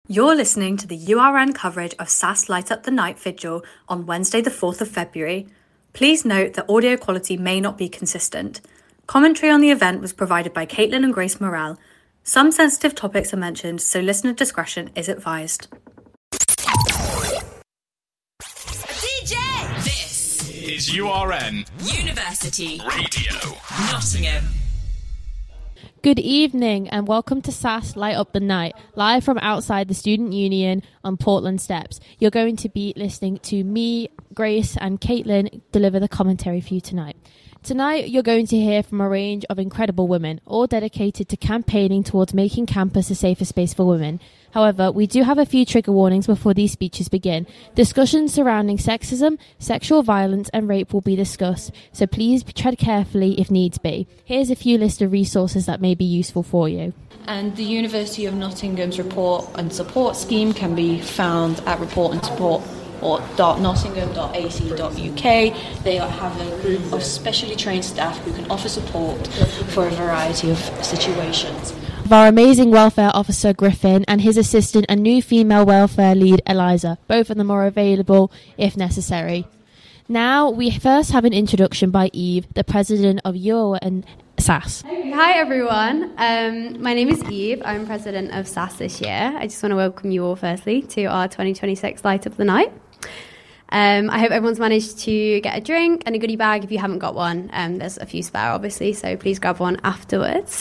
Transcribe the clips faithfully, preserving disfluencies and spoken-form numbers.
You're listening to the U R N coverage of S A S Light Up the Night Vigil on Wednesday the fourth of February. Please note that audio quality may not be consistent. Commentary on the event was provided by Caitlin and Grace Morrell. Some sensitive topics are mentioned, so listener discretion is advised. D J! This is U R N University Radio Nottingham. Good evening and welcome to S A S Light Up the Night, live from outside the Student Union on Portland Steps. You're going to be listening to me, Grace and Caitlin deliver the commentary for you tonight. Tonight you're going to hear from a range of incredible women, all dedicated to campaigning towards making campus a safer space for women. However, we do have a few trigger warnings before these speeches begin. Discussions surrounding sexism, sexual violence and rape will be discussed, so please tread carefully if needs be. Here's a few list of resources that may be useful for you. And the University of Nottingham's report and support scheme can be found at report and support or .nottingham dot a c dot u k. They have a group of specially trained staff who can offer support for a variety of situations. Our amazing welfare officer Griffin and his assistant and new female welfare lead Eliza. Both of them are available if necessary. Now we first have an introduction by Eve, the president of U R N S A S. Hi everyone, um, my name is Eve. I'm president of S A S this year. I just want to welcome you all firstly to our twenty twenty-six Light Up the Night. Um, I hope everyone's managed to get a drink and a goodie bag. If you haven't got one, um, there's a few spare obviously, so please grab one afterwards.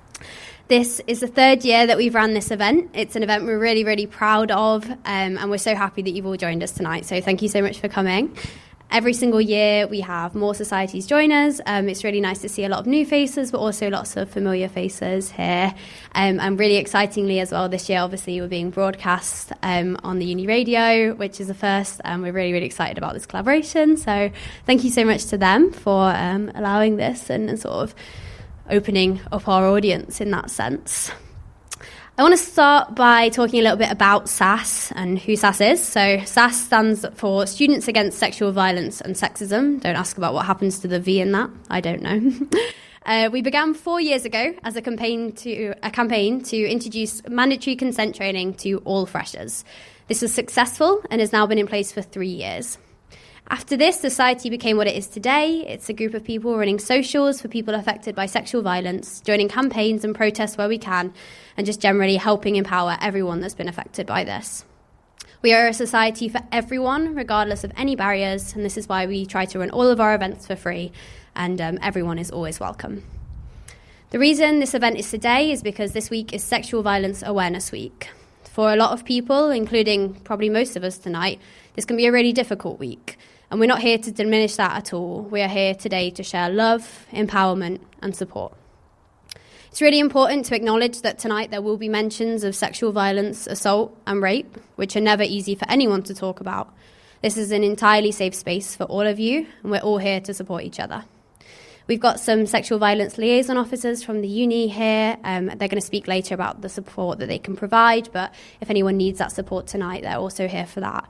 This is the third year that we've run this event. It's an event we're really, really proud of, um, and we're so happy that you've all joined us tonight. So thank you so much for coming. Every single year we have more societies join us. Um, it's really nice to see a lot of new faces, but also lots of familiar faces here. Um, and really excitingly as well, this year obviously we're being broadcast um, on the Uni Radio, which is a first, and we're really, really excited about this collaboration. So thank you so much to them for um, allowing this and, and sort of opening up our audience in that sense. I want to start by talking a little bit about S A S and who S A S is. So S A S stands for Students Against Sexual Violence and Sexism. Don't ask about what happens to the V in that. I don't know. uh, we began four years ago as a campaign to a campaign to introduce mandatory consent training to all freshers. This was successful and has now been in place for three years. After this, society became what it is today. It's a group of people running socials for people affected by sexual violence, joining campaigns and protests where we can, and just generally helping empower everyone that's been affected by this. We are a society for everyone, regardless of any barriers, and this is why we try to run all of our events for free, and um, everyone is always welcome. The reason this event is today is because this week is Sexual Violence Awareness Week. For a lot of people, including probably most of us tonight, this can be a really difficult week. And we're not here to diminish that at all. We are here today to share love, empowerment and support. It's really important to acknowledge that tonight there will be mentions of sexual violence, assault and rape, which are never easy for anyone to talk about. This is an entirely safe space for all of you, and we're all here to support each other. We've got some sexual violence liaison officers from the uni here. Um, they're going to speak later about the support that they can provide, but if anyone needs that support tonight, they're also here for that.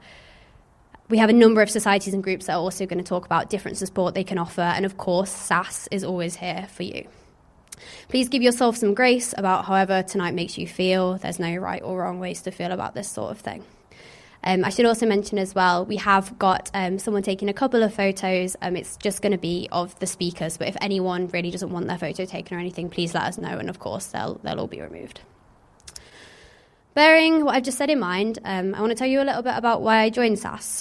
We have a number of societies and groups that are also going to talk about different support they can offer, and of course, S A S is always here for you. Please give yourself some grace about however tonight makes you feel. There's no right or wrong ways to feel about this sort of thing. Um, I should also mention as well, we have got um, someone taking a couple of photos. Um, it's just going to be of the speakers, but if anyone really doesn't want their photo taken or anything, please let us know, and of course, they'll, they'll all be removed. Bearing what I've just said in mind, um, I want to tell you a little bit about why I joined S A S.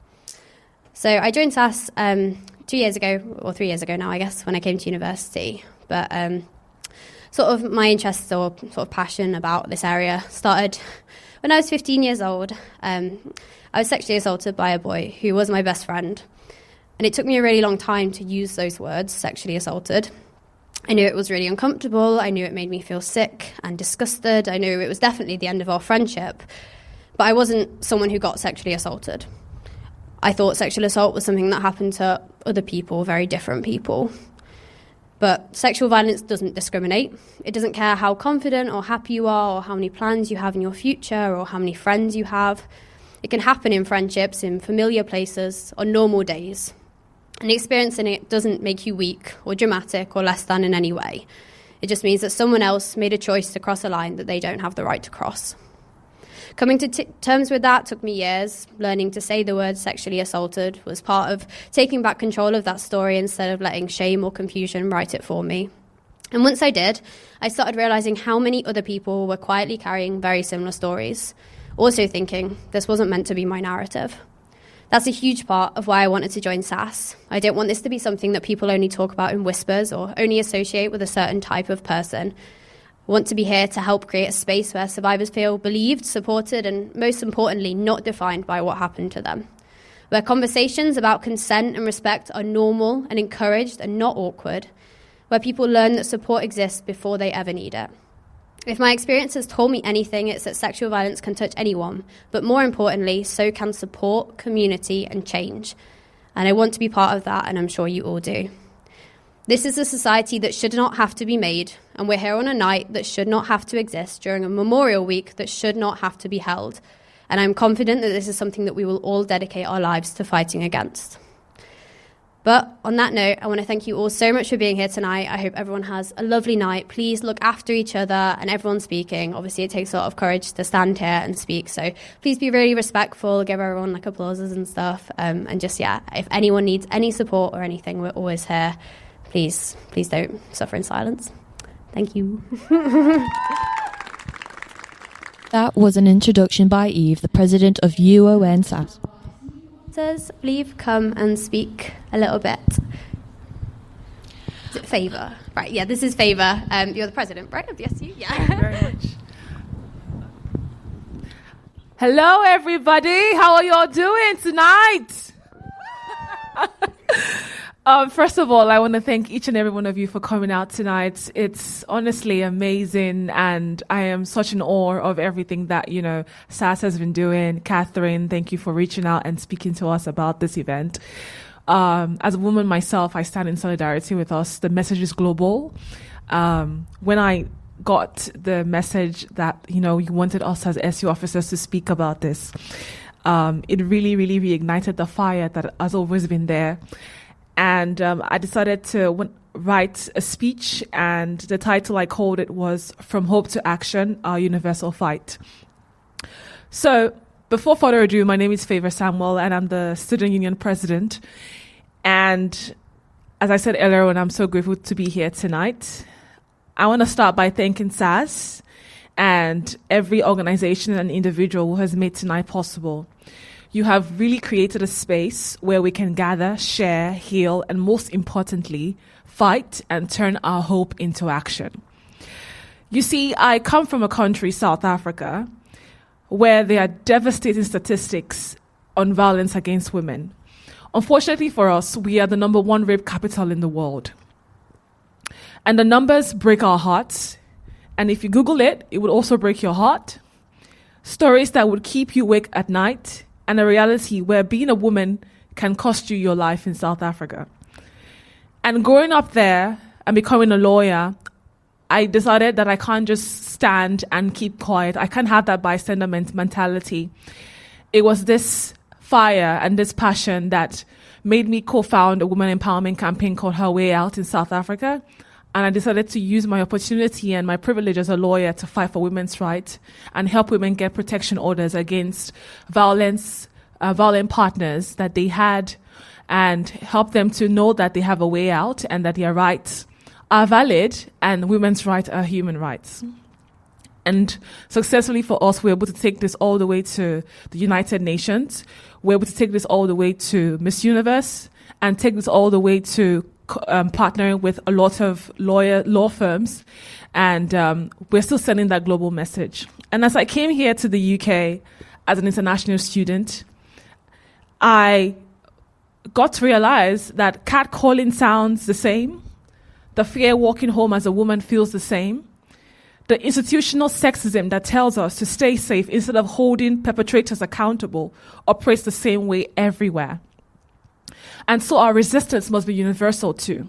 So I joined S A S um, two years ago, or three years ago now, I guess, when I came to university. But um, sort of my interest or sort of passion about this area started when I was fifteen years old. Um, I was sexually assaulted by a boy who was my best friend. And it took me a really long time to use those words, sexually assaulted. I knew it was really uncomfortable. I knew it made me feel sick and disgusted. I knew it was definitely the end of our friendship. But I wasn't someone who got sexually assaulted. I thought sexual assault was something that happened to other people, very different people. But sexual violence doesn't discriminate. It doesn't care how confident or happy you are or how many plans you have in your future or how many friends you have. It can happen in friendships, in familiar places, on normal days. And experiencing it doesn't make you weak or dramatic or less than in any way. It just means that someone else made a choice to cross a line that they don't have the right to cross. Coming to t- terms with that took me years. Learning to say the word sexually assaulted was part of taking back control of that story instead of letting shame or confusion write it for me. And once I did, I started realizing how many other people were quietly carrying very similar stories, also thinking this wasn't meant to be my narrative. That's a huge part of why I wanted to join S A S. I didn't want this to be something that people only talk about in whispers or only associate with a certain type of person. I want to be here to help create a space where survivors feel believed, supported, and most importantly, not defined by what happened to them. Where conversations about consent and respect are normal and encouraged and not awkward. Where people learn that support exists before they ever need it. If my experience has told me anything, it's that sexual violence can touch anyone, but more importantly, so can support, community, and change. And I want to be part of that, and I'm sure you all do. This is a society that should not have to be made, and we're here on a night that should not have to exist during a Memorial Week that should not have to be held. And I'm confident that this is something that we will all dedicate our lives to fighting against. But on that note, I want to thank you all so much for being here tonight. I hope everyone has a lovely night. Please look after each other and everyone speaking. Obviously, it takes a lot of courage to stand here and speak. So please be really respectful, give everyone like applauses and stuff. Um, and just, yeah, if anyone needs any support or anything, we're always here. Please, please don't suffer in silence. Thank you. That was an introduction by Eve, the president of U O N S A S. Does leave come and speak a little bit? Is it Favour? Right, yeah, this is Favour. Um, you're the president, right, of the S U? Yeah. Thank you very much. Hello, everybody. How are y'all doing tonight? um, first of all, I want to thank each and every one of you for coming out tonight. It's honestly amazing, and I am such in awe of everything that, you know, S A S has been doing. Catherine, thank you for reaching out and speaking to us about this event. Um, as a woman myself, I stand in solidarity with us. The message is global. Um, when I got the message that, you know, you wanted us as S U officers to speak about this, um, it really, really reignited the fire that has always been there. And um, I decided to w- write a speech, and the title I called it was From Hope to Action, Our Universal Fight. So before further ado, my name is Favour Samuel, and I'm the Student Union President. And as I said earlier on, I'm so grateful to be here tonight. I want to start by thanking S A S and every organization and individual who has made tonight possible. You have really created a space where we can gather, share, heal, and most importantly, fight and turn our hope into action. You see, I come from a country, South Africa, where there are devastating statistics on violence against women. Unfortunately for us, we are the number one rape capital in the world. And the numbers break our hearts. And if you Google it, it would also break your heart. Stories that would keep you awake at night, and a reality where being a woman can cost you your life in South Africa. And growing up there and becoming a lawyer, I decided that I can't just stand and keep quiet. I can't have that bystander mentality. It was this fire and this passion that made me co-found a women empowerment campaign called Her Way Out in South Africa. And I decided to use my opportunity and my privilege as a lawyer to fight for women's rights and help women get protection orders against violence, uh, violent partners that they had, and help them to know that they have a way out and that their rights are valid and women's rights are human rights. And successfully for us, we're able to take this all the way to the United Nations. We're able to take this all the way to Miss Universe and take this all the way to Um, partnering with a lot of lawyer law firms, and um, we're still sending that global message. And as I came here to the U K as an international student, I got to realize that catcalling sounds the same, the fear walking home as a woman feels the same, the institutional sexism that tells us to stay safe instead of holding perpetrators accountable operates the same way everywhere. And so our resistance must be universal too.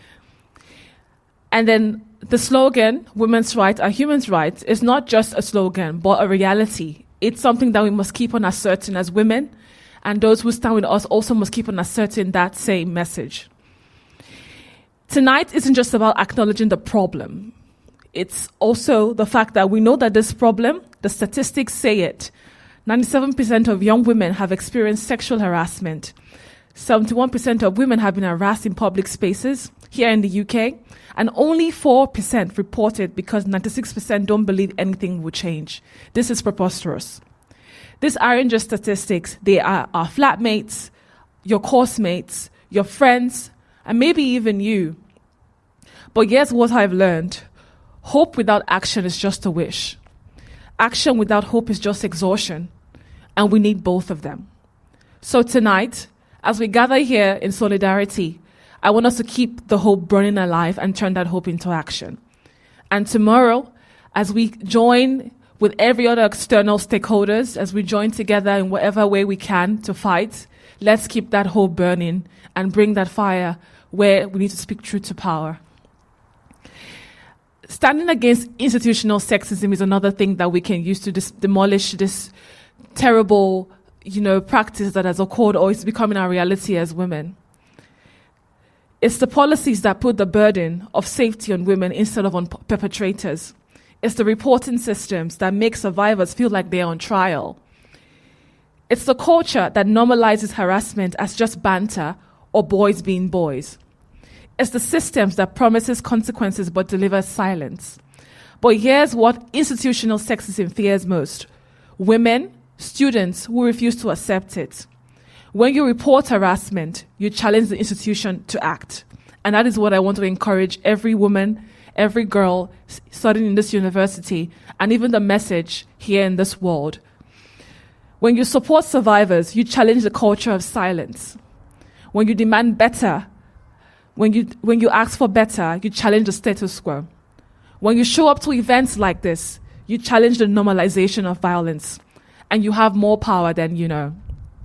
And then the slogan, women's rights are human rights, is not just a slogan, but a reality. It's something that we must keep on asserting as women, and those who stand with us also must keep on asserting that same message. Tonight isn't just about acknowledging the problem. it's also the fact that we know that this problem, the statistics say it. ninety-seven percent of young women have experienced sexual harassment. seventy-one percent of women have been harassed in public spaces here in the U K. And only four percent reported because ninety-six percent don't believe anything will change. This is preposterous. These aren't just statistics. They are our flatmates, your course mates, your friends, and maybe even you. But here's what I've learned. Hope without action is just a wish. Action without hope is just exhaustion. And we need both of them. So tonight, as we gather here in solidarity, I want us to keep the hope burning alive and turn that hope into action. And tomorrow, as we join with every other external stakeholders, as we join together in whatever way we can to fight, let's keep that hope burning and bring that fire where we need to speak truth to power. Standing against institutional sexism is another thing that we can use to dis- demolish this terrible, you know, practice that has occurred or is becoming our reality as women. It's the policies that put the burden of safety on women instead of on p- perpetrators. It's the reporting systems that make survivors feel like they're on trial. It's the culture that normalizes harassment as just banter or boys being boys. It's the systems that promises consequences but delivers silence. But here's what institutional sexism fears most. Women, students who refuse to accept it. When you report harassment, you challenge the institution to act. And that is what I want to encourage every woman, every girl studying in this university, and even the message here in this world. When you support survivors, you challenge the culture of silence. When you demand better, when you when you ask for better, you challenge the status quo. When you show up to events like this, you challenge the normalization of violence, and you have more power than you know.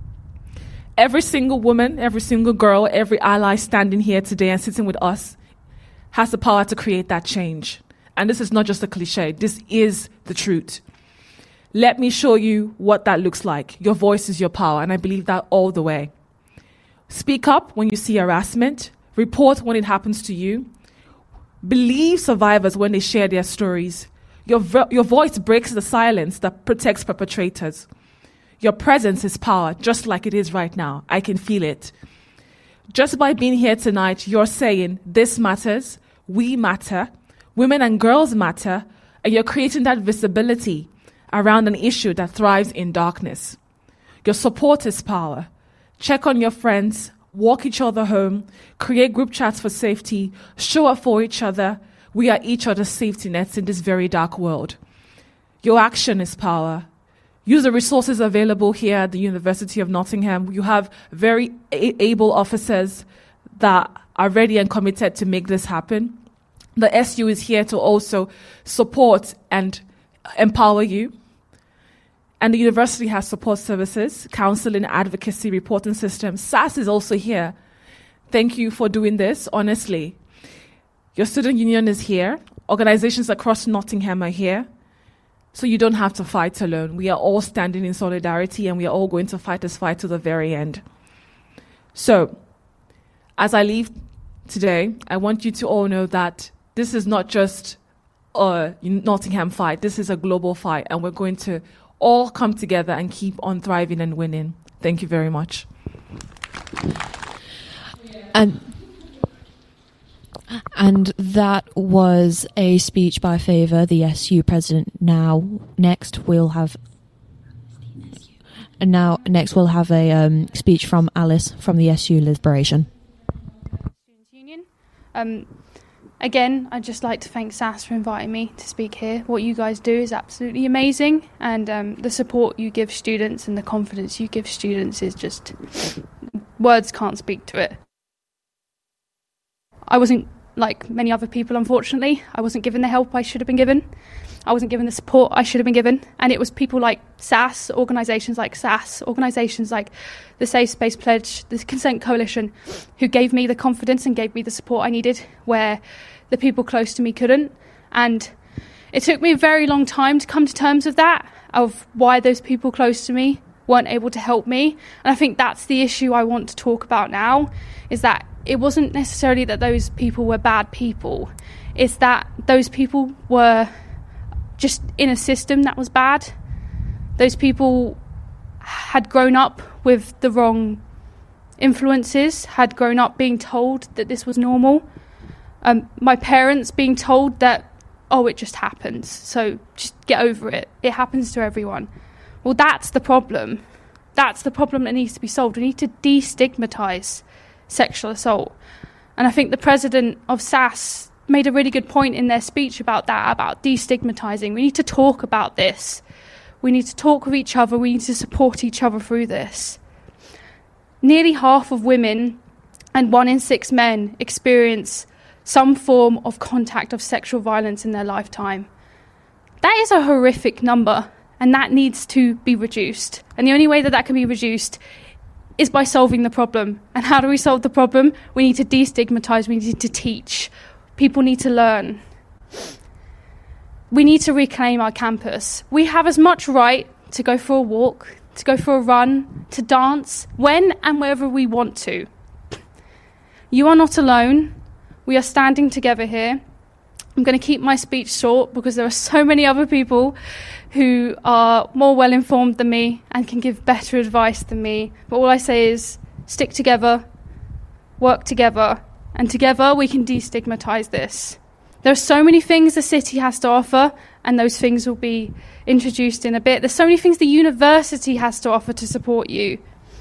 Every single woman, every single girl, every ally standing here today and sitting with us has the power to create that change. And this is not just a cliche. This is the truth. Let me show you what that looks like. Your voice is your power, and I believe that all the way. Speak up when you see harassment. Report when it happens to you. Believe survivors when they share their stories. Your, vo- your voice breaks the silence that protects perpetrators. Your presence is power, just like it is right now. I can feel it. Just by being here tonight, you're saying this matters, we matter, women and girls matter, and you're creating that visibility around an issue that thrives in darkness. Your support is power. Check on your friends, walk each other home, create group chats for safety, show up for each other. We are each other's safety nets in this very dark world. Your action is power. Use the resources available here at the University of Nottingham. You have very a- able officers that are ready and committed to make this happen. The S U is here to also support and empower you. And the university has support services, counseling, advocacy, reporting systems. S A S is also here. Thank you for doing this, honestly. Your student union is here. Organizations across Nottingham are here. So you don't have to fight alone. We are all standing in solidarity, and we are all going to fight this fight to the very end. So, as I leave today, I want you to all know that this is not just a Nottingham fight. This is a global fight, and we're going to all come together and keep on thriving and winning. Thank you very much. And and that was a speech by Favour, the S U president. Now, next we'll have. And now, next we'll have a um, speech from Alice from the S U Liberation. Students' Union. Um, again, I'd just like to thank S A S for inviting me to speak here. What you guys do is absolutely amazing, and um, the support you give students and the confidence you give students is just, words can't speak to it. I wasn't like many other people, unfortunately. I wasn't given the help I should have been given. I wasn't given the support I should have been given. And it was people like S A S, organisations like S A S, organisations like the Safe Space Pledge, the Consent Coalition, who gave me the confidence and gave me the support I needed where the people close to me couldn't. And it took me a very long time to come to terms with that, of why those people close to me weren't able to help me. And I think that's the issue I want to talk about now, is that it wasn't necessarily that those people were bad people. is that those people were just in a system that was bad. Those people had grown up with the wrong influences, had grown up being told that this was normal. Um, my parents being told that, oh, it just happens, so just get over it. It happens to everyone. Well, that's the problem. That's the problem that needs to be solved. We need to destigmatise sexual assault. And I think the president of S A S made a really good point in their speech about that, about destigmatising. We need to talk about this. We need to talk with each other. We need to support each other through this. Nearly half of women and one in six men experience some form of contact of sexual violence in their lifetime. That is a horrific number, and that needs to be reduced. And the only way that that can be reduced is by solving the problem. And how do we solve the problem? We need to destigmatise, we need to teach. People need to learn. We need to reclaim our campus. We have as much right to go for a walk, to go for a run, to dance, when and wherever we want to. You are not alone. We are standing together here. I'm going to keep my speech short because there are so many other people who are more well informed than me and can give better advice than me. But all I say is stick together, work together, and together we can destigmatise this. There are so many things the city has to offer, and those things will be introduced in a bit. There's so many things the university has to offer to support you.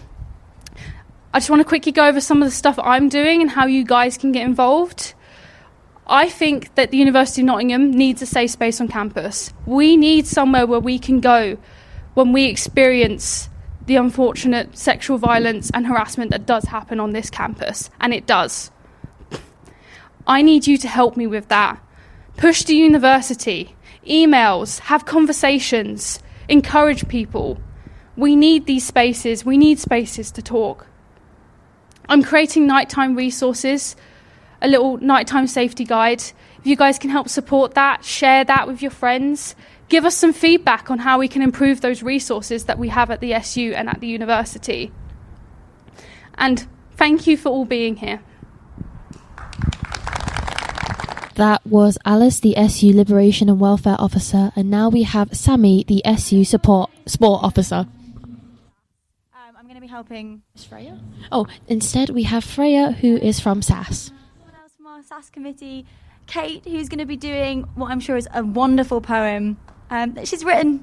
I just want to quickly go over some of the stuff I'm doing and how you guys can get involved. I think that the University of Nottingham needs a safe space on campus. We need somewhere where we can go when we experience the unfortunate sexual violence and harassment that does happen on this campus, and it does. I need you to help me with that. Push the university, emails, have conversations, encourage people. We need these spaces. We need spaces to talk. I'm creating nighttime resources, a little nighttime safety guide. If you guys can help support that, share that with your friends, give us some feedback on how we can improve those resources that we have at the S U and at the university. And thank you for all being here. That was Alice, the S U Liberation and Welfare Officer, and now we have Sammy, the S U Support Sport Officer. Um, I'm going to be helping Freya. Oh, instead we have Freya, who is from S A S. Someone else from our S A S committee, Kate, who's going to be doing what I'm sure is a wonderful poem um, that she's written.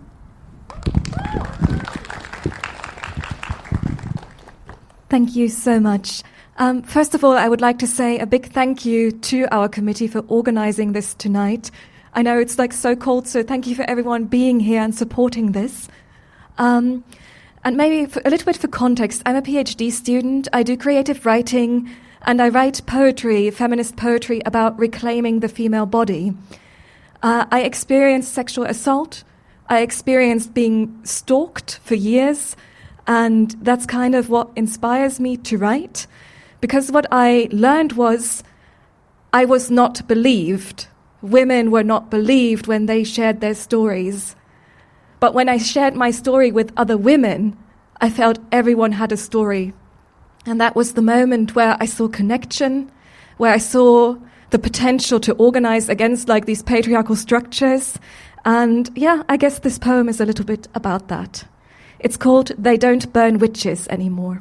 Thank you so much. Um, first of all, I would like to say a big thank you to our committee for organising this tonight. I know it's like so cold, so thank you for everyone being here and supporting this. Um, and maybe for, a little bit for context, I'm a PhD student, I do creative writing, and I write poetry, feminist poetry about reclaiming the female body. Uh, I experienced sexual assault, I experienced being stalked for years, and that's kind of what inspires me to write. Because what I learned was I was not believed. Women were not believed when they shared their stories. But when I shared my story with other women, I felt everyone had a story. And that was the moment where I saw connection, where I saw the potential to organize against like these patriarchal structures. And yeah, I guess this poem is a little bit about that. It's called They Don't Burn Witches Anymore.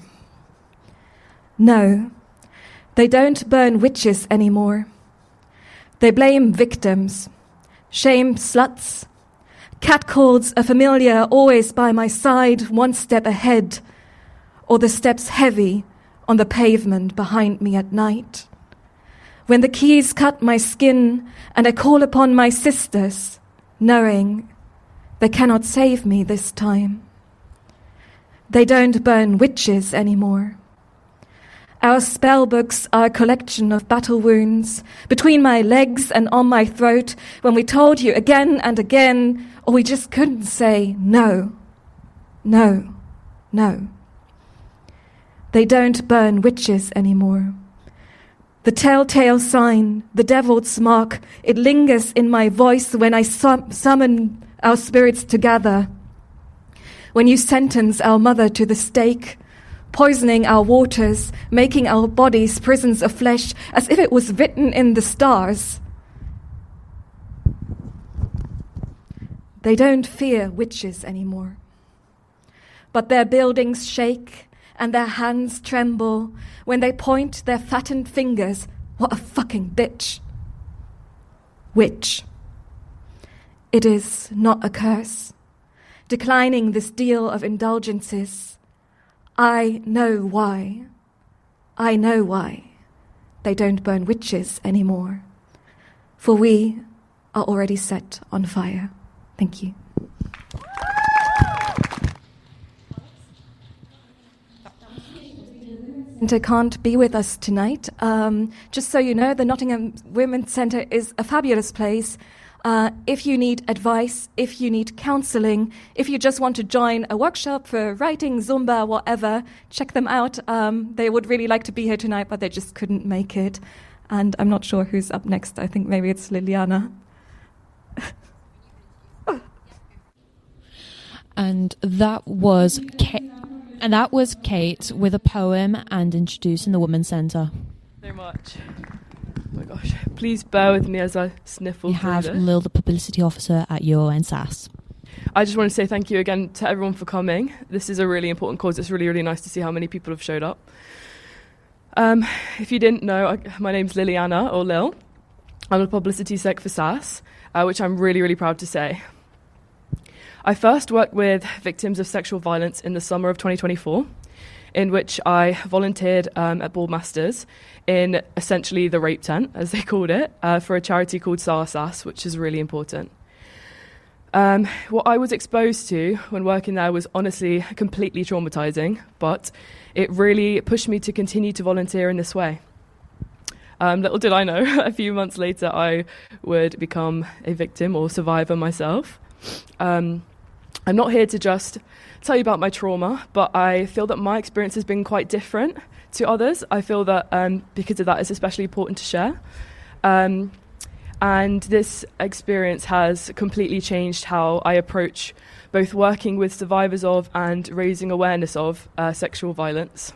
No, they don't burn witches anymore. They blame victims, shame sluts, catcalls a familiar always by my side, one step ahead, or the steps heavy on the pavement behind me at night. When the keys cut my skin and I call upon my sisters, knowing they cannot save me this time. They don't burn witches anymore. Our spell books are a collection of battle wounds between my legs and on my throat when we told you again and again, or we just couldn't say no, no, no. They don't burn witches anymore. The telltale sign, the devil's mark, it lingers in my voice when I sum- summon our spirits together. When you sentence our mother to the stake, poisoning our waters, making our bodies prisons of flesh, as if it was written in the stars. They don't fear witches anymore. But their buildings shake and their hands tremble when they point their fattened fingers. What a fucking bitch. Witch. It is not a curse. Declining this deal of indulgences, I know why. I know why they don't burn witches anymore. For we are already set on fire. Thank you. Centre can't be with us tonight. Um, just so you know, the Nottingham Women's Centre is a fabulous place. Uh, if you need advice, if you need counselling, if you just want to join a workshop for writing, Zumba, whatever, check them out. Um, they would really like to be here tonight, but they just couldn't make it. And I'm not sure who's up next. I think maybe it's Liliana. And that was Kate, and that was Kate with a poem and introducing the Women's Centre. So much. Oh my gosh. Please bear with me as I sniffle We through have this. Lil, the publicity officer at U O N S A S. I just want to say thank you again to everyone for coming. This is a really important cause. It's really, really nice to see how many people have showed up. Um, if you didn't know, I, my name's Liliana, or Lil. I'm a publicity sec for S A S, uh, which I'm really, really proud to say. I first worked with victims of sexual violence in the summer of twenty twenty-four, in which I volunteered um, at Boardmasters in essentially the rape tent, as they called it, uh, for a charity called S A S A S, which is really important. Um, what I was exposed to when working there was honestly completely traumatizing, but it really pushed me to continue to volunteer in this way. Um, little did I know, a few months later I would become a victim or survivor myself. Um, I'm not here to just tell you about my trauma, but I feel that my experience has been quite different to others. I feel that um, because of that, it's especially important to share. Um, and this experience has completely changed how I approach both working with survivors of and raising awareness of uh, sexual violence.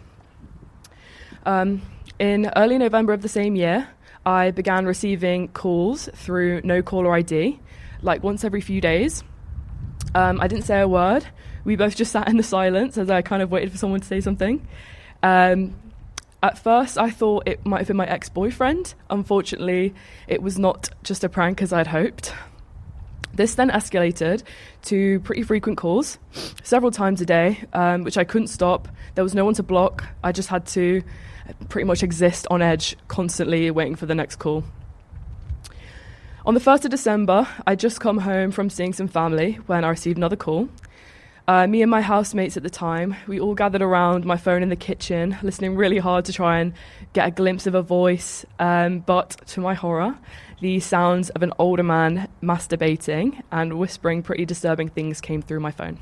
Um, in early November of the same year, I began receiving calls through no caller I D, like once every few days. Um, I didn't say a word. We both just sat in the silence as I kind of waited for someone to say something. Um, at first, I thought it might have been my ex-boyfriend. Unfortunately, it was not just a prank as I'd hoped. This then escalated to pretty frequent calls, several times a day, um, which I couldn't stop. There was no one to block. I just had to pretty much exist on edge, constantly waiting for the next call. On the first of December, I'd just come home from seeing some family when I received another call. Uh, me and my housemates at the time, we all gathered around my phone in the kitchen, listening really hard to try and get a glimpse of a voice. Um, but to my horror, the sounds of an older man masturbating and whispering pretty disturbing things came through my phone.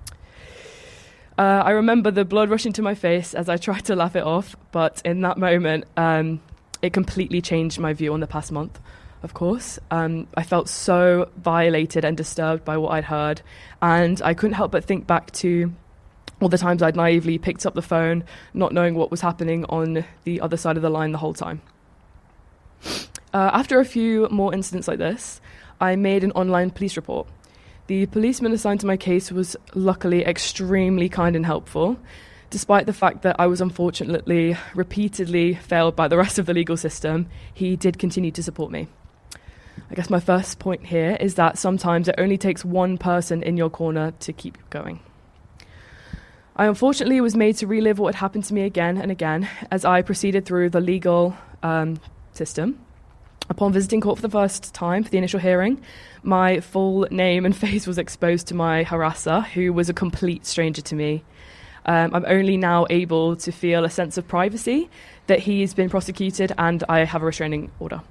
Uh, I remember the blood rushing to my face as I tried to laugh it off, but in that moment, um, it completely changed my view on the past month. Of course, um, I felt so violated and disturbed by what I'd heard, and I couldn't help but think back to all the times I'd naively picked up the phone, not knowing what was happening on the other side of the line the whole time. Uh, after a few more incidents like this, I made an online police report. The policeman assigned to my case was luckily extremely kind and helpful, despite the fact that I was unfortunately repeatedly failed by the rest of the legal system. He did continue to support me. I guess my first point here is that sometimes it only takes one person in your corner to keep you going. I unfortunately was made to relive what had happened to me again and again as I proceeded through the legal um, system. Upon visiting court for the first time for the initial hearing, my full name and face was exposed to my harasser, who was a complete stranger to me. Um, I'm only now able to feel a sense of privacy that he's been prosecuted and I have a restraining order.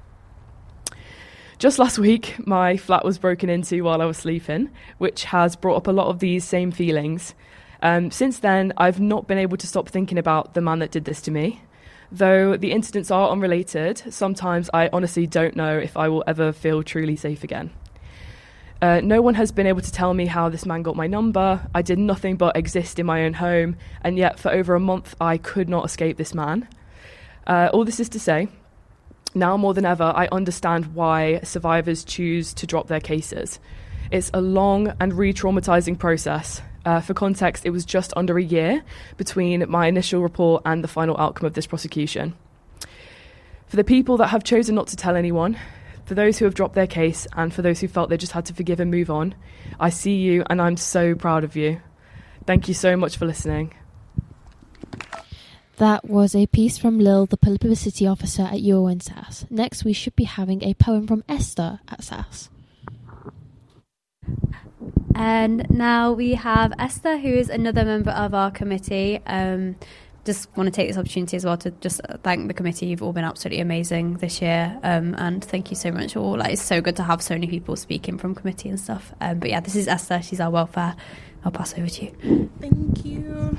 Just last week, my flat was broken into while I was sleeping, which has brought up a lot of these same feelings. Um, since then, I've not been able to stop thinking about the man that did this to me. Though the incidents are unrelated, sometimes I honestly don't know if I will ever feel truly safe again. Uh, no one has been able to tell me how this man got my number. I did nothing but exist in my own home, and yet for over a month I could not escape this man. Uh, all this is to say, now more than ever, I understand why survivors choose to drop their cases. It's a long and re-traumatizing process. Uh, for context, it was just under a year between my initial report and the final outcome of this prosecution. For the people that have chosen not to tell anyone, for those who have dropped their case, and for those who felt they just had to forgive and move on, I see you and I'm so proud of you. Thank you so much for listening. That was a piece from Lil, the publicity officer at U O N S A S. Next, we should be having a poem from Esther at S A S. And now we have Esther, who is another member of our committee. Um, just want to take this opportunity as well to just thank the committee. You've all been absolutely amazing this year, um, and thank you so much all. Like, it's so good to have so many people speaking from committee and stuff. Um, but yeah, this is Esther. She's our welfare. I'll pass over to you. Thank you.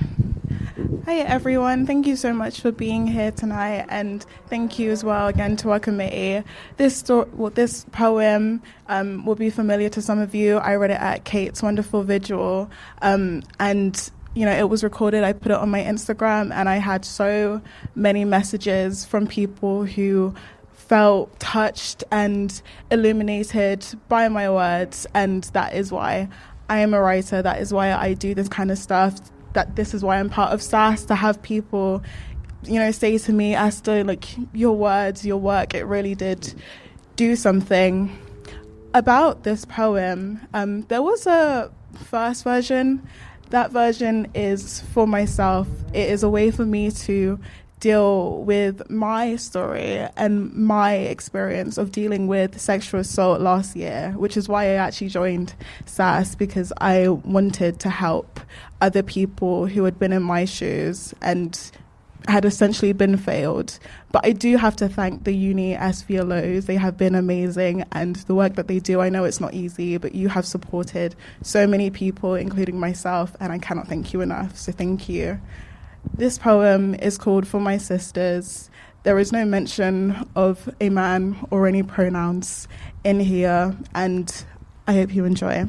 Hi everyone, thank you so much for being here tonight, and thank you as well again to our committee. This sto- well, this poem um, will be familiar to some of you. I read it at Kate's wonderful vigil, um, and you know, it was recorded. I put it on my Instagram, and I had so many messages from people who felt touched and illuminated by my words, and that is why I am a writer. That is why I do this kind of stuff. That this is why I'm part of S A S, to have people, you know, say to me, Esther, like, your words, your work, it really did do something. About this poem, um, there was a first version. That version is for myself. It is a way for me to deal with my story and my experience of dealing with sexual assault last year, which is why I actually joined S A S, because I wanted to help other people who had been in my shoes and had essentially been failed. But I do have to thank the uni S V L Os. They have been amazing, and the work that they do, I know it's not easy, but you have supported so many people, including myself, and I cannot thank you enough, so thank you. This poem is called For My Sisters. There is no mention of a man or any pronouns in here, and I hope you enjoy.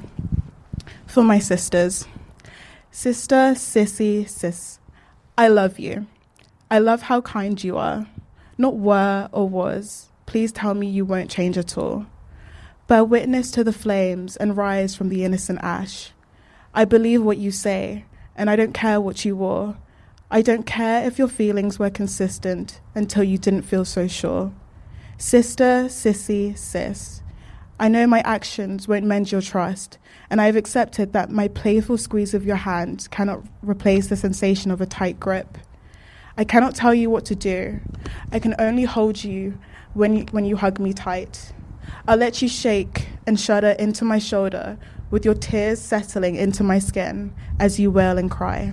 For my sisters. Sister, sissy, sis, I love you. I love how kind you are. Not were or was. Please tell me you won't change at all. Bear witness to the flames and rise from the innocent ash. I believe what you say, and I don't care what you wore. I don't care if your feelings were consistent until you didn't feel so sure. Sister, sissy, sis. I know my actions won't mend your trust, and I've accepted that my playful squeeze of your hand cannot replace the sensation of a tight grip. I cannot tell you what to do. I can only hold you when you, when you hug me tight. I'll let you shake and shudder into my shoulder with your tears settling into my skin as you wail and cry.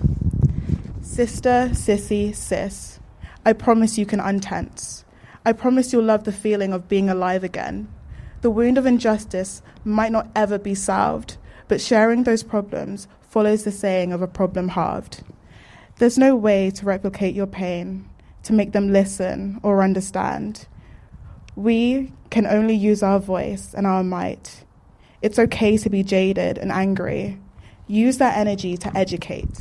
Sister, sissy, sis, I promise you can untense. I promise you'll love the feeling of being alive again. The wound of injustice might not ever be salved, but sharing those problems follows the saying of a problem halved. There's no way to replicate your pain, to make them listen or understand. We can only use our voice and our might. It's okay to be jaded and angry. Use that energy to educate.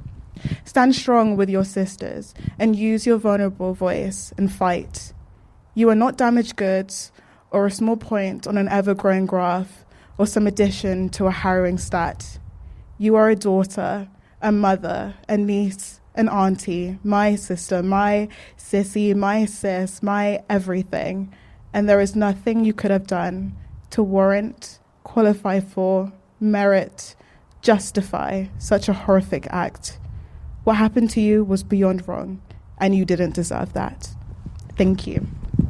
Stand strong with your sisters and use your vulnerable voice and fight. You are not damaged goods or a small point on an ever-growing graph or some addition to a harrowing stat. You are a daughter, a mother, a niece, an auntie, my sister, my sissy, my sis, my everything. And there is nothing you could have done to warrant, qualify for, merit, justify such a horrific act. What happened to you was beyond wrong, and you didn't deserve that. Thank you.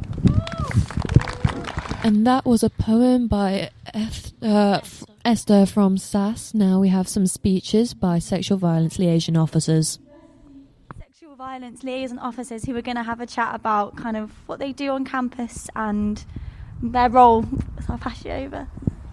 And that was a poem by F- uh, Esther from S A S. Now we have some speeches by sexual violence liaison officers. Sexual violence liaison officers who are going to have a chat about kind of what they do on campus and their role. So I'll pass you over.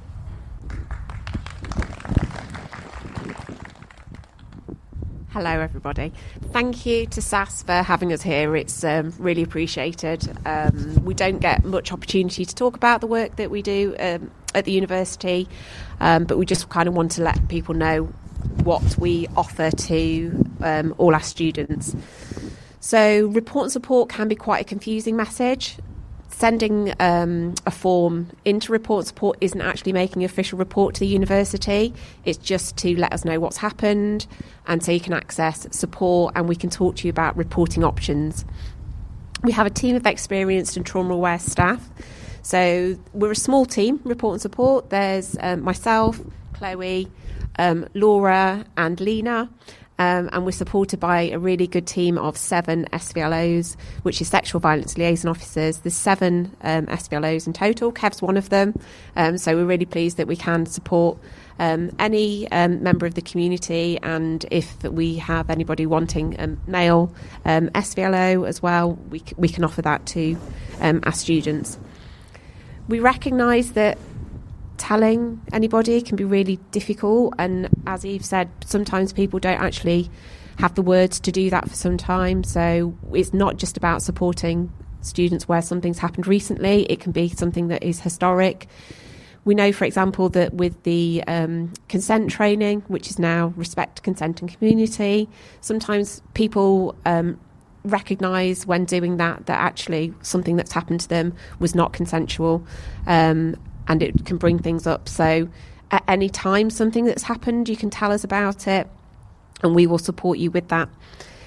Hello everybody. Thank you to S A S for having us here. It's um, really appreciated. Um, we don't get much opportunity to talk about the work that we do um, at the university, um, but we just kind of want to let people know what we offer to um, all our students. So report and support can be quite a confusing message. sending um, a form into report support isn't actually making an official report to the university. It's just to let us know what's happened, and so you can access support and we can talk to you about reporting options. We have a team of experienced and trauma-aware staff. So we're a small team, report and support. There's um, myself, Chloe, um, Laura and Lena. Um, and we're supported by a really good team of seven S V L Os, which is sexual violence liaison officers. There's seven um, S V L Os in total. Kev's one of them. Um, so we're really pleased that we can support um, any um, member of the community. And if we have anybody wanting a male um, S V L O as well, we, c- we can offer that to um, our students. We recognise that telling anybody can be really difficult, and as Eve said, sometimes people don't actually have the words to do that for some time. So it's not just about supporting students where something's happened recently, it can be something that is historic. We know, for example, that with the um, consent training, which is now Respect, Consent and Community, sometimes people um, recognise when doing that that actually something that's happened to them was not consensual, um, and it can bring things up. So at any time something that's happened, you can tell us about it and we will support you with that.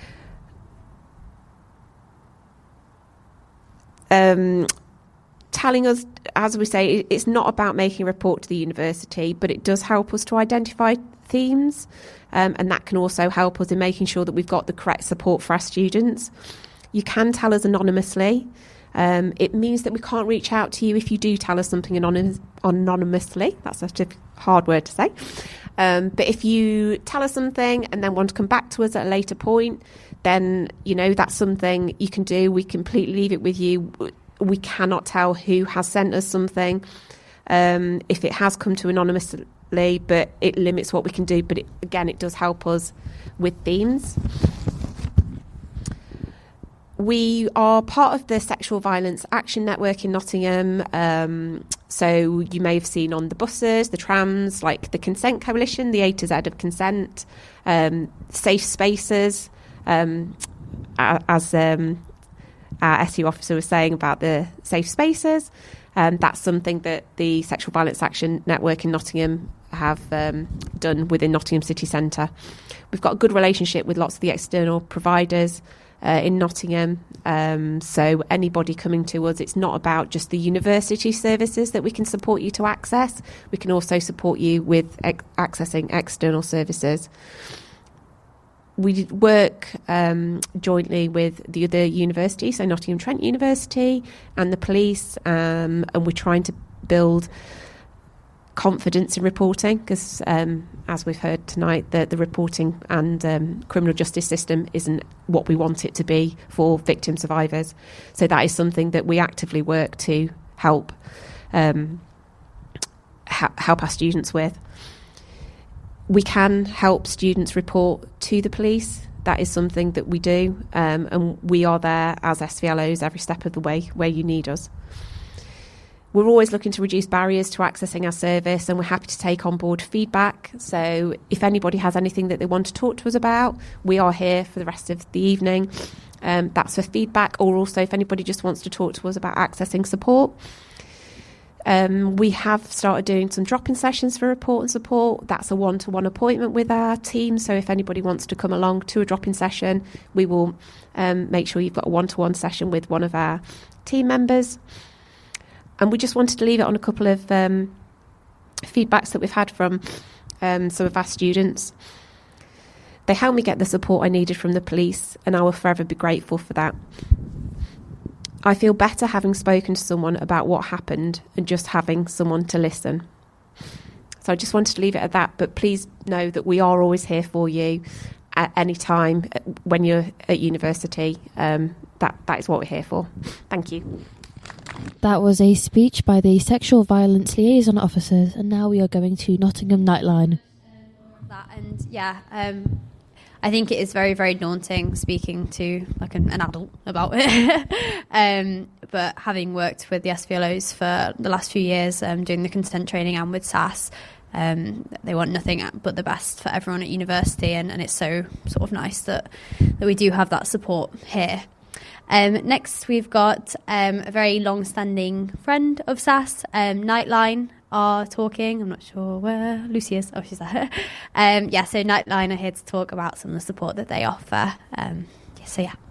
Um, telling us, as we say, it's not about making a report to the university, but it does help us to identify themes, um, and that can also help us in making sure that we've got the correct support for our students. You can tell us anonymously. Um, it means that we can't reach out to you if you do tell us something anonymous, anonymously. That's a hard word to say. Um, but if you tell us something and then want to come back to us at a later point, then, you know, that's something you can do. We completely leave it with you. We cannot tell who has sent us something um, if it has come to anonymously, but it limits what we can do. But it, again, it does help us with themes. We are part of the Sexual Violence Action Network in Nottingham. Um, so you may have seen on the buses, the trams, like the Consent Coalition, the A to Z of consent, um, safe spaces, um, as um, our S U officer was saying about the safe spaces. Um, that's something that the Sexual Violence Action Network in Nottingham have um, done within Nottingham City Centre. We've got a good relationship with lots of the external providers Uh, in Nottingham, um, so anybody coming to us, it's not about just the university services that we can support you to access. We can also support you with ex- accessing external services. We work um, jointly with the other universities, so Nottingham Trent University and the police, um, and we're trying to build confidence in reporting, because um, as we've heard tonight, the, the reporting and um, criminal justice system isn't what we want it to be for victim survivors. So that is something that we actively work to help um, ha- help our students with. We can help students report to the police. That is something that we do, um, and we are there as S V L Os every step of the way where you need us. We're always looking to reduce barriers to accessing our service, and we're happy to take on board feedback. So if anybody has anything that they want to talk to us about, we are here for the rest of the evening. Um, that's for feedback, or also if anybody just wants to talk to us about accessing support. Um, we have started doing some drop-in sessions for report and support. That's a one-to-one appointment with our team. So if anybody wants to come along to a drop-in session, we will um, make sure you've got a one-to-one session with one of our team members. And we just wanted to leave it on a couple of um, feedbacks that we've had from um, some of our students. They helped me get the support I needed from the police, and I will forever be grateful for that. I feel better having spoken to someone about what happened and just having someone to listen. So I just wanted to leave it at that, but please know that we are always here for you at any time when you're at university. Um, that, that is what we're here for. Thank you. That was a speech by the Sexual Violence Liaison Officers, and now we are going to Nottingham Nightline. That and yeah, um, I think it is very, very daunting speaking to like an, an adult about it. um, but having worked with the S V L Os for the last few years, um, doing the consent training and with S A S, um, they want nothing but the best for everyone at university, and, and it's so sort of nice that that we do have that support here. Um, next, we've got um, a very long-standing friend of S A S, um, Nightline, are talking. I'm not sure where Lucy is. Oh, she's there. um, yeah, so Nightline are here to talk about some of the support that they offer. Um, yeah, so, yeah.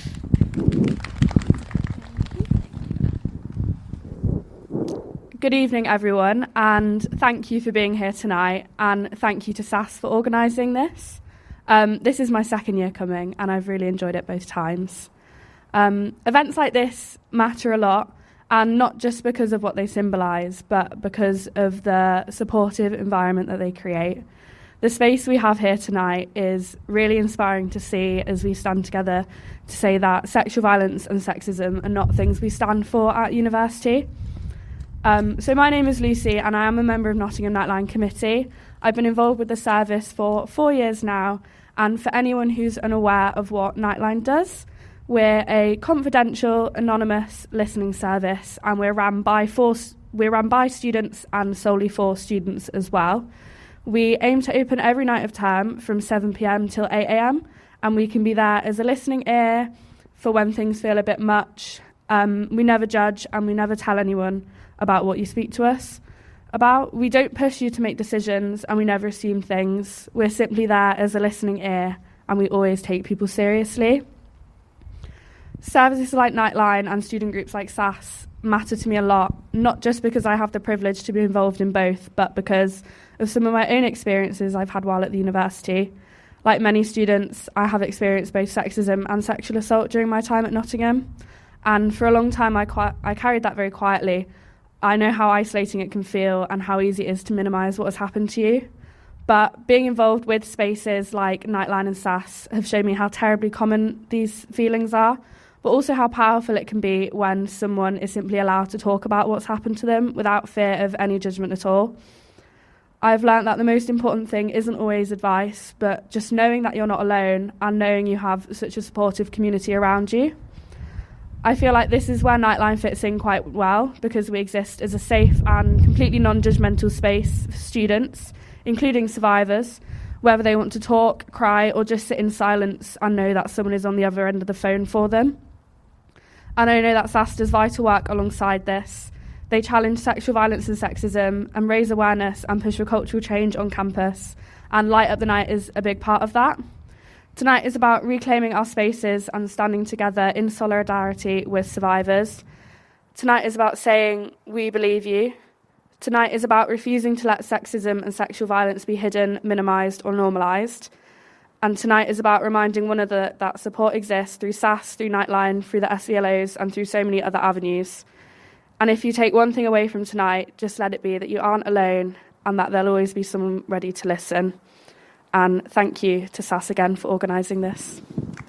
Good evening, everyone, and thank you for being here tonight, and thank you to S A S for organising this. Um, this is my second year coming, and I've really enjoyed it both times. Um, events like this matter a lot, and not just because of what they symbolise, but because of the supportive environment that they create. The space we have here tonight is really inspiring to see as we stand together to say that sexual violence and sexism are not things we stand for at university. Um, so my name is Lucy, and I am a member of Nottingham Nightline Committee. I've been involved with the service for four years now, and for anyone who's unaware of what Nightline does, we're a confidential, anonymous listening service, and we're run by four, we're run by students and solely for students as well. We aim to open every night of term from seven p.m. till eight a.m, and we can be there as a listening ear for when things feel a bit much. Um, we never judge, and we never tell anyone about what you speak to us about. We don't push you to make decisions, and we never assume things. We're simply there as a listening ear, and we always take people seriously. Services like Nightline and student groups like S A S matter to me a lot, not just because I have the privilege to be involved in both, but because of some of my own experiences I've had while at the university. Like many students, I have experienced both sexism and sexual assault during my time at Nottingham, and for a long time I, qui- I carried that very quietly. I know how isolating it can feel and how easy it is to minimise what has happened to you. But being involved with spaces like Nightline and S A S have shown me how terribly common these feelings are, but also how powerful it can be when someone is simply allowed to talk about what's happened to them without fear of any judgment at all. I've learnt that the most important thing isn't always advice, but just knowing that you're not alone and knowing you have such a supportive community around you. I feel like this is where Nightline fits in quite well, because we exist as a safe and completely non-judgmental space for students, including survivors, whether they want to talk, cry, or just sit in silence and know that someone is on the other end of the phone for them. And I know that S A S does vital work alongside this. They challenge sexual violence and sexism and raise awareness and push for cultural change on campus, and Light Up the Night is a big part of that. Tonight is about reclaiming our spaces and standing together in solidarity with survivors. Tonight is about saying, we believe you. Tonight is about refusing to let sexism and sexual violence be hidden, minimised or normalised. And tonight is about reminding one another that support exists through S A S, through Nightline, through the S V L Os and through so many other avenues. And if you take one thing away from tonight, just let it be that you aren't alone and that there'll always be someone ready to listen. And thank you to S A S again for organising this.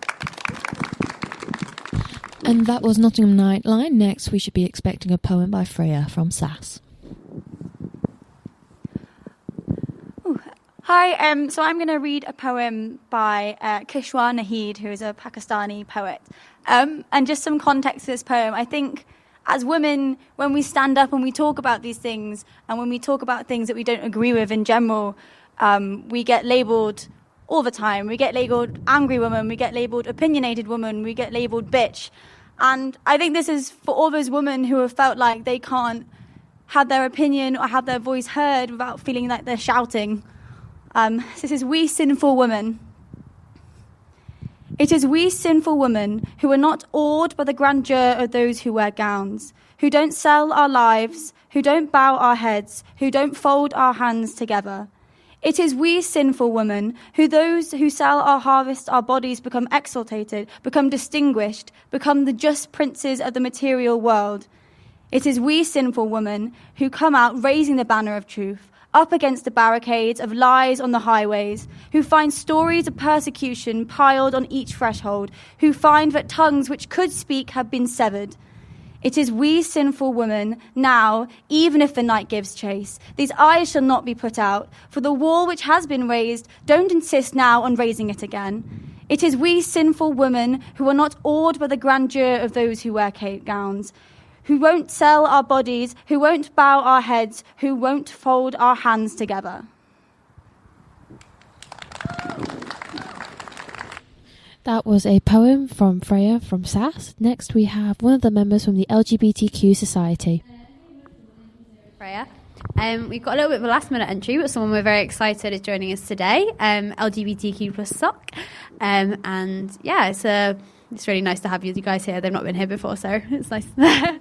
And that was Nottingham Nightline. Next, we should be expecting a poem by Freya from S A S. Hi, um, so I'm going to read a poem by uh, Kishwar Naheed, who is a Pakistani poet. Um, and just some context to this poem. I think as women, when we stand up and we talk about these things, and when we talk about things that we don't agree with in general, um, we get labelled all the time. We get labelled angry woman, we get labelled opinionated woman, we get labelled bitch. And I think this is for all those women who have felt like they can't have their opinion or have their voice heard without feeling like they're shouting. Um, this is we sinful women. It is we sinful women who are not awed by the grandeur of those who wear gowns, who don't sell our lives, who don't bow our heads, who don't fold our hands together. It is we sinful women who those who sell our harvest, our bodies become exaltated, become distinguished, become the just princes of the material world. It is we sinful women who come out raising the banner of truth, up against the barricades of lies on the highways, who find stories of persecution piled on each threshold, who find that tongues which could speak have been severed. It is we sinful women, now, even if the night gives chase. These eyes shall not be put out, for the wall which has been raised, don't insist now on raising it again. It is we sinful women who are not awed by the grandeur of those who wear cape gowns, who won't sell our bodies, who won't bow our heads, who won't fold our hands together. That was a poem from Freya from S A S. Next, we have one of the members from the L G B T Q Society. Freya. Um, we've got a little bit of a last minute entry, but someone we're very excited is joining us today, um, L G B T Q plus S O C. Um, and yeah, it's a, it's really nice to have you, you guys here. They've not been here before, so it's nice.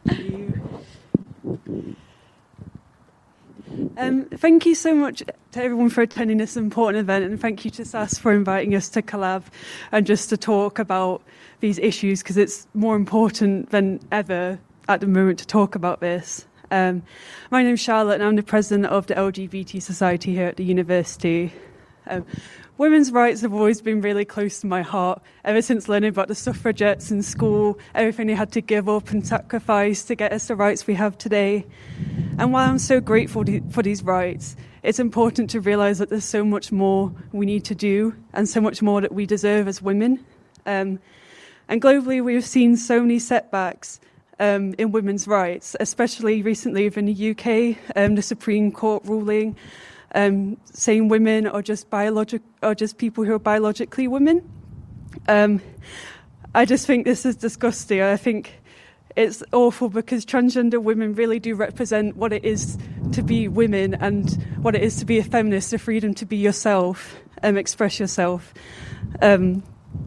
Um, thank you so much to everyone for attending this important event, and thank you to S A S for inviting us to collab and just to talk about these issues, because it's more important than ever at the moment to talk about this. Um, my name is Charlotte and I'm the president of the L G B T Society here at the university. Um, women's rights have always been really close to my heart, ever since learning about the suffragettes in school, everything they had to give up and sacrifice to get us the rights we have today. And while I'm so grateful for these rights, it's important to realise that there's so much more we need to do and so much more that we deserve as women. Um, and globally, we have seen so many setbacks um, in women's rights, especially recently within the U K, um, the Supreme Court ruling um, saying women are just biologic, are just people who are biologically women. Um, I just think this is disgusting. I think it's awful because transgender women really do represent what it is to be women and what it is to be a feminist, the freedom to be yourself and express yourself. Um,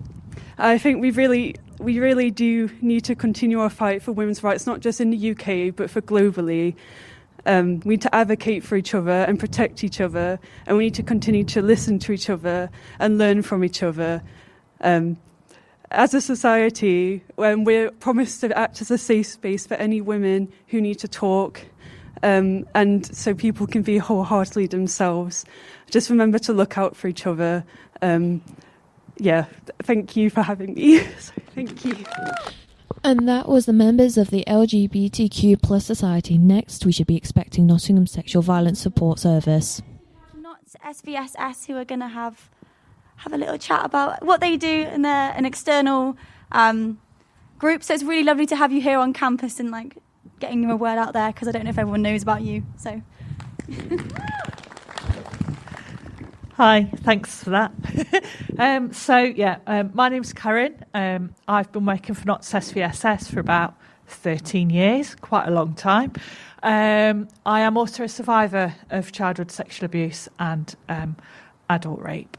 I think we really, we really do need to continue our fight for women's rights, not just in the U K, but for globally. Um, we need to advocate for each other and protect each other, and we need to continue to listen to each other and learn from each other. Um, As a society, when we're promised to act as a safe space for any women who need to talk, um, and so people can be wholeheartedly themselves, just remember to look out for each other. Um, yeah, thank you for having me. So, thank you. And that was the members of the L G B T Q plus Society. Next, we should be expecting Nottingham Sexual Violence Support Service. Not S V S S, who are going to have... have a little chat about what they do in their, an external um, group. So it's really lovely to have you here on campus and like getting your word out there, because I don't know if everyone knows about you. So, hi, thanks for that. um, so yeah, um, my name's Karen. Um, I've been working for N O T S S V S S for about thirteen years, quite a long time. Um, I am also a survivor of childhood sexual abuse and um, adult rape.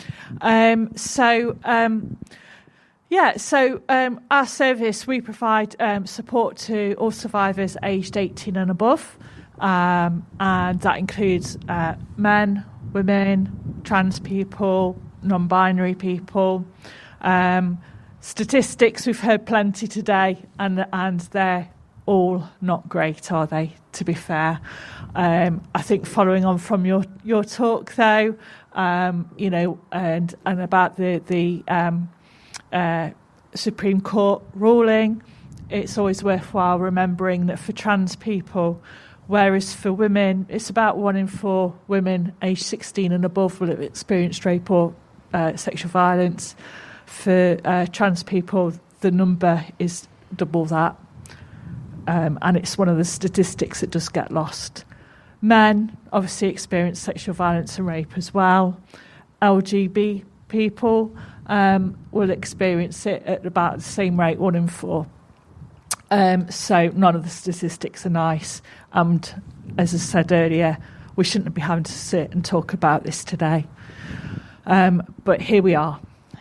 Um, so, um, yeah, so um, our service, we provide um, support to all survivors aged eighteen and above, um, and that includes uh, men, women, trans people, non-binary people. Um, statistics, we've heard plenty today, and and they're all not great, are they, to be fair? Um, I think following on from your, your talk, though, Um, you know, and and about the the um, uh, Supreme Court ruling, it's always worthwhile remembering that for trans people, whereas for women, it's about one in four women aged sixteen and above will have experienced rape or uh, sexual violence. For uh, trans people, the number is double that, um, and it's one of the statistics that does get lost. Men obviously experience sexual violence and rape as well. L G B people um, will experience it at about the same rate, one in four. Um, so none of the statistics are nice. And as I said earlier, we shouldn't be having to sit and talk about this today. Um, but here we are.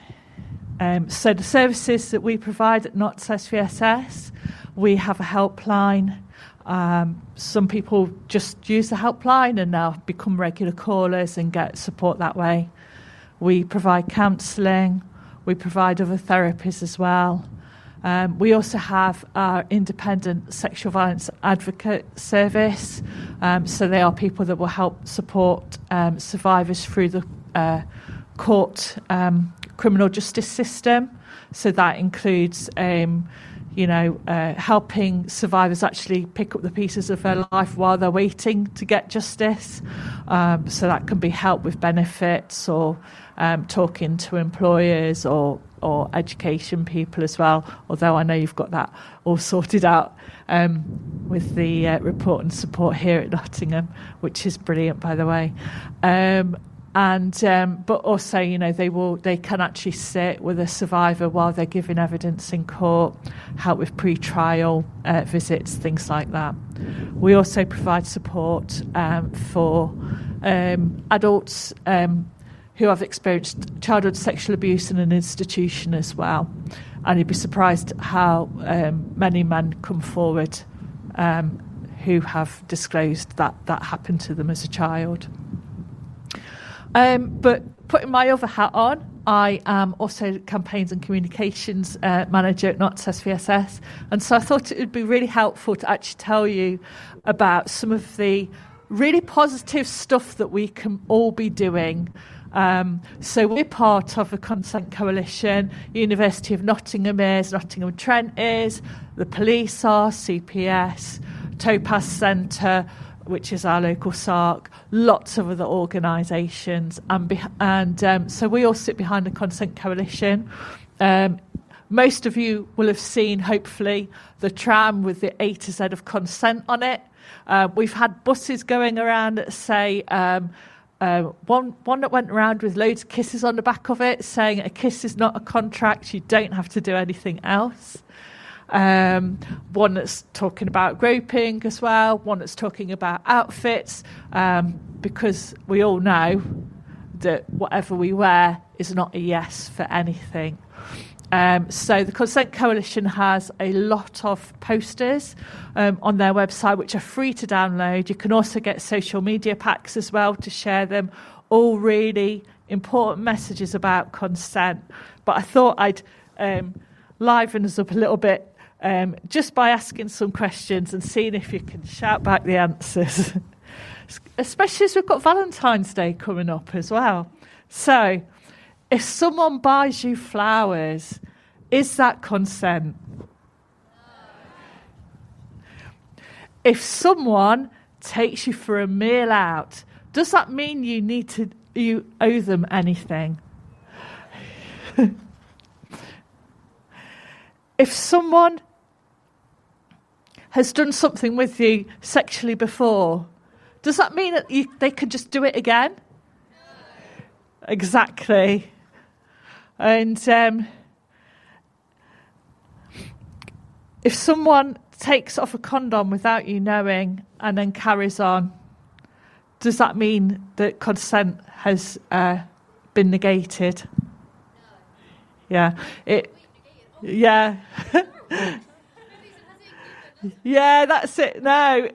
Um, so the services that we provide at N O T S S V S S, we have a helpline. Um, some people just use the helpline and now become regular callers and get support that way. We provide counselling. We provide other therapies as well. Um, we also have our independent sexual violence advocate service. Um, so they are people that will help support um, survivors through the uh, court um, criminal justice system. So that includes um, you know, uh, helping survivors actually pick up the pieces of their life while they're waiting to get justice. Um, so that can be help with benefits or um, talking to employers or, or education people as well, although I know you've got that all sorted out um, with the uh, report and support here at Nottingham, which is brilliant, by the way. Um, and um, but also, you know, they will they can actually sit with a survivor while they're giving evidence in court, help with pre-trial uh, visits, things like that. We also provide support um, for um, adults um, who have experienced childhood sexual abuse in an institution as well. And you'd be surprised how um, many men come forward um, who have disclosed that that happened to them as a child. Um, but putting my other hat on, I am also campaigns and communications uh, manager at Not S V S S, and so I thought it would be really helpful to actually tell you about some of the really positive stuff that we can all be doing. Um, so we're part of a Consent Coalition. University of Nottingham is, Nottingham Trent is, the police are, C P S, Topaz Centre, which is our local S A R C, lots of other organisations. And, be- and um, so we all sit behind the Consent Coalition. Um, most of you will have seen, hopefully, the tram with the A to Z of consent on it. Uh, we've had buses going around that say... Um, Uh, one one that went around with loads of kisses on the back of it, saying a kiss is not a contract, you don't have to do anything else. Um, one that's talking about groping as well, one that's talking about outfits, um, because we all know that whatever we wear is not a yes for anything. Um, so the Consent Coalition has a lot of posters um, on their website which are free to download. You can also get social media packs as well to share them, all really important messages about consent. But I thought I'd um, liven us up a little bit um, just by asking some questions and seeing if you can shout back the answers, especially as we've got Valentine's Day coming up as well. So, if someone buys you flowers, is that consent? If someone takes you for a meal out, does that mean you need to you owe them anything? If someone has done something with you sexually before, does that mean that you, they could just do it again? Exactly. And um, if someone takes off a condom without you knowing and then carries on, does that mean that consent has uh, been negated? No. Yeah. It. Yeah. Yeah, that's it. No.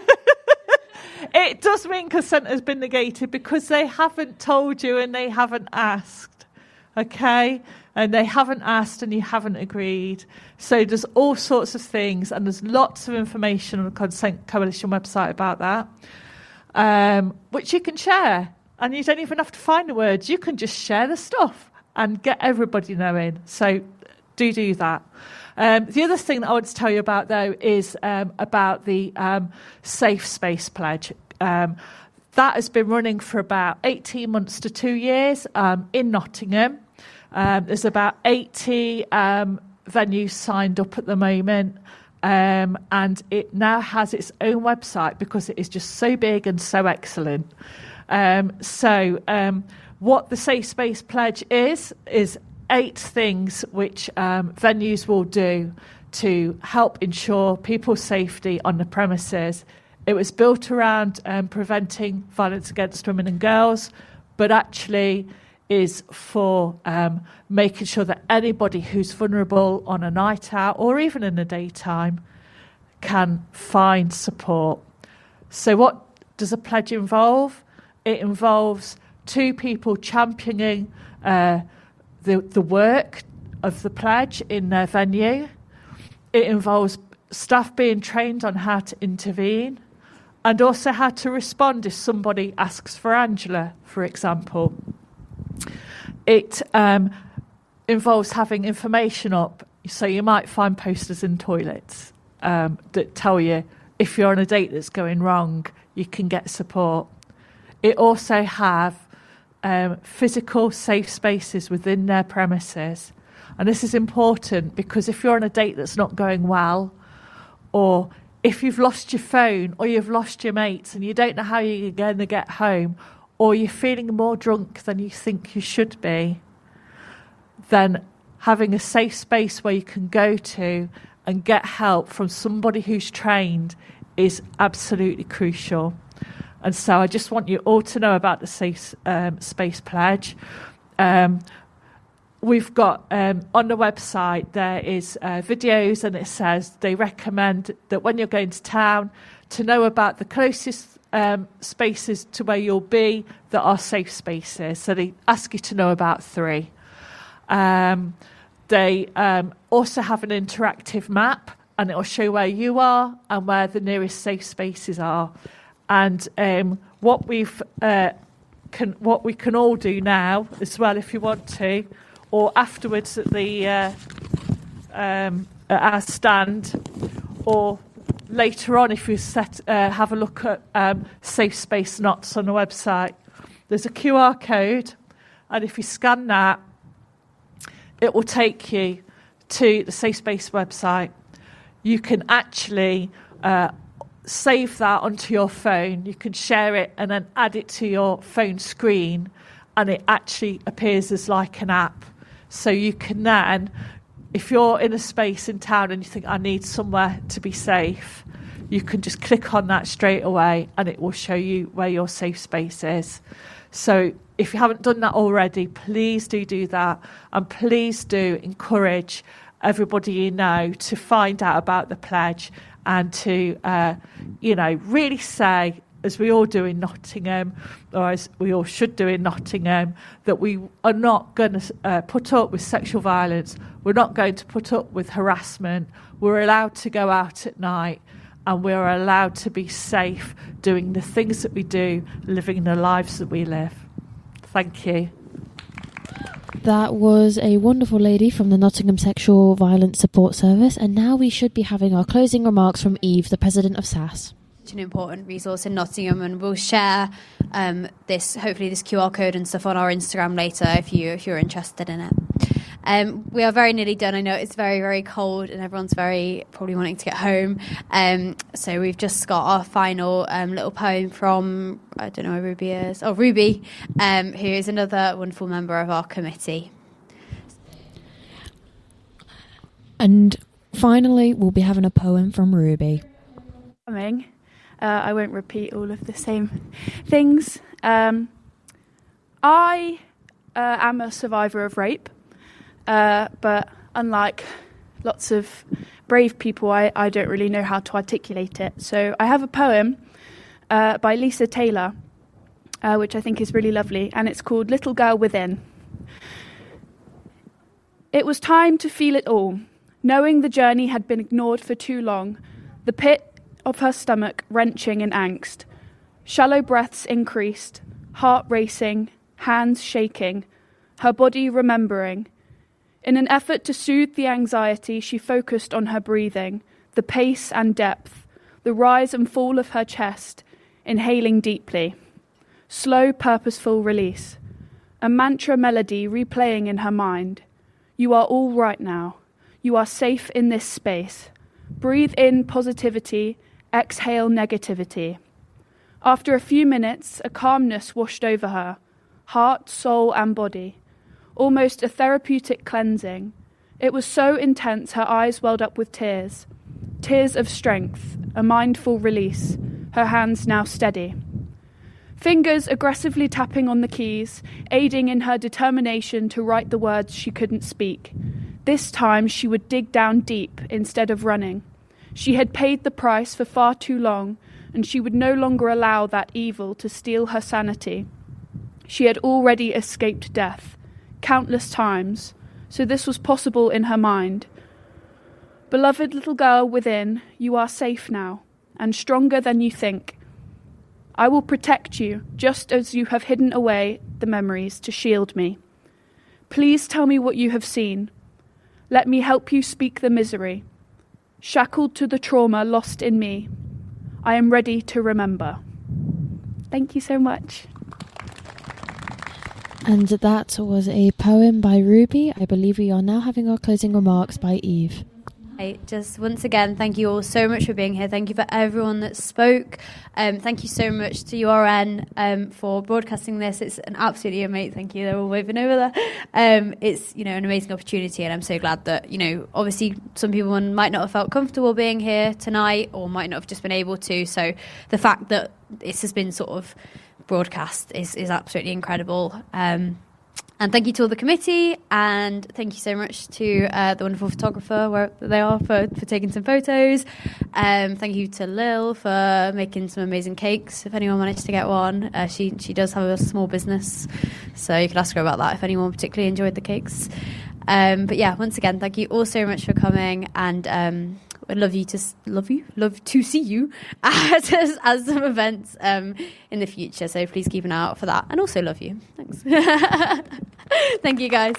It does mean consent has been negated because they haven't told you and they haven't asked. Okay? And they haven't asked and you haven't agreed. So there's all sorts of things, and there's lots of information on the Consent Coalition website about that, um, which you can share. And you don't even have to find the words. You can just share the stuff and get everybody knowing. So do do that. Um, the other thing that I want to tell you about, though, is um, about the um, Safe Space Pledge. Um, that has been running for about eighteen months to two years um, in Nottingham. Um, there's about eighty um, venues signed up at the moment, um, and it now has its own website because it is just so big and so excellent. Um, so um, what the Safe Space Pledge is, is eight things which um, venues will do to help ensure people's safety on the premises. It was built around um, preventing violence against women and girls, but actually is for um, making sure that anybody who's vulnerable on a night out or even in the daytime can find support. So what does a pledge involve? It involves two people championing uh, the, the work of the pledge in their venue. It involves staff being trained on how to intervene and also how to respond if somebody asks for Angela, for example. It um, involves having information up. So you might find posters in toilets um, that tell you if you're on a date that's going wrong, you can get support. It also have um, physical safe spaces within their premises. And this is important because if you're on a date that's not going well, or if you've lost your phone or you've lost your mates and you don't know how you're going to get home, or you're feeling more drunk than you think you should be, then having a safe space where you can go to and get help from somebody who's trained is absolutely crucial. And so I just want you all to know about the Safe um, Space Pledge. Um, we've got um, on the website, there is uh, videos, and it says they recommend that when you're going to town to know about the closest um, spaces to where you'll be that are safe spaces. So they ask you to know about three. Um, they um, also have an interactive map, and it will show where you are and where the nearest safe spaces are. And um, what we've uh, can what we can all do now as well, if you want to, or afterwards at the uh, um, at our stand, or later on if you set uh, have a look at um, Safe Space Knots on the website. There's a Q R code, and if you scan that, it will take you to the Safe Space website. You can actually uh, save that onto your phone. You can share it and then add it to your phone screen, and it actually appears as like an app. So you can then, if you're in a space in town and you think, I need somewhere to be safe, you can just click on that straight away and it will show you where your safe space is. So if you haven't done that already, please do do that, and please do encourage everybody you know to find out about the pledge and to, uh, you know, really say, as we all do in Nottingham, or as we all should do in Nottingham, that we are not going to uh, put up with sexual violence. We're not going to put up with harassment. We're allowed to go out at night, and we're allowed to be safe doing the things that we do, living the lives that we live. Thank you. That was a wonderful lady from the Nottingham Sexual Violence Support Service, and now we should be having our closing remarks from Eve, the president of S A S. Such an important resource in Nottingham, and we'll share um, this, hopefully this Q R code and stuff on our Instagram later if you if you're interested in it. Um, we are very nearly done. I know it's very, very cold and everyone's very probably wanting to get home. Um, so we've just got our final um, little poem from, I don't know where Ruby is, oh, Ruby, um, who is another wonderful member of our committee. And finally, we'll be having a poem from Ruby. Coming. Uh, I won't repeat all of the same things. Um, I uh, am a survivor of rape. Uh, but unlike lots of brave people, I, I don't really know how to articulate it. So I have a poem uh, by Lisa Taylor, uh, which I think is really lovely, and it's called Little Girl Within. It was time to feel it all, knowing the journey had been ignored for too long, the pit of her stomach wrenching in angst. Shallow breaths increased, heart racing, hands shaking, her body remembering. In an effort to soothe the anxiety, she focused on her breathing, the pace and depth, the rise and fall of her chest, inhaling deeply. Slow, purposeful release. A mantra melody replaying in her mind. You are all right now. You are safe in this space. Breathe in positivity, exhale negativity. After a few minutes, a calmness washed over her, heart, soul, and body. Almost a therapeutic cleansing. It was so intense her eyes welled up with tears. Tears of strength, a mindful release, her hands now steady. Fingers aggressively tapping on the keys, aiding in her determination to write the words she couldn't speak. This time she would dig down deep instead of running. She had paid the price for far too long, and she would no longer allow that evil to steal her sanity. She had already escaped death. Countless times, so this was possible in her mind. Beloved little girl within, you are safe now, and stronger than you think. I will protect you, just as you have hidden away the memories to shield me. Please tell me what you have seen. Let me help you speak the misery. Shackled to the trauma lost in me, I am ready to remember. Thank you so much. And that was a poem by Ruby. I believe we are now having our closing remarks by Eve. Hey, just once again, thank you all so much for being here. Thank you for everyone that spoke. Um, thank you so much to U R N um, for broadcasting this. It's an absolutely amazing. Thank you. They're all waving over there. Um, it's you know an amazing opportunity, and I'm so glad that you know obviously some people might not have felt comfortable being here tonight, or might not have just been able to. So the fact that this has been sort of broadcast is is absolutely incredible. Um, And thank you to all the committee, and thank you so much to uh, the wonderful photographer, wherever they are, for, for taking some photos. Um, thank you to Lil for making some amazing cakes, if anyone managed to get one. Uh, she, she does have a small business, so you could ask her about that if anyone particularly enjoyed the cakes. Um, but yeah, once again, thank you all so much for coming, and um, I'd love you to love you, love to see you at, at some events um, in the future. So please keep an eye out for that, and also love you. Thanks. Thank you, guys.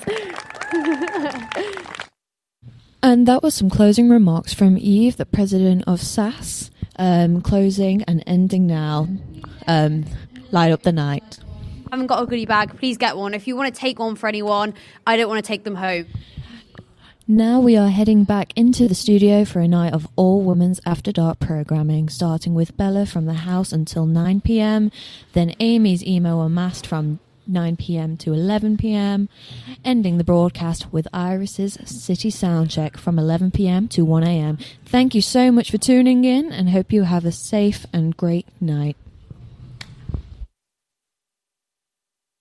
And that was some closing remarks from Eve, the president of S A S. Um, closing and ending now. Um, light up the night. Haven't got a goodie bag, please get one. If you want to take one for anyone, I don't want to take them home. Now we are heading back into the studio for a night of all women's After Dark programming, starting with Bella from the house until nine p.m, then Amy's Emo Unmasked from nine p.m. to eleven p.m, ending the broadcast with Iris's City Soundcheck from eleven p.m. to one a.m. Thank you so much for tuning in, and hope you have a safe and great night.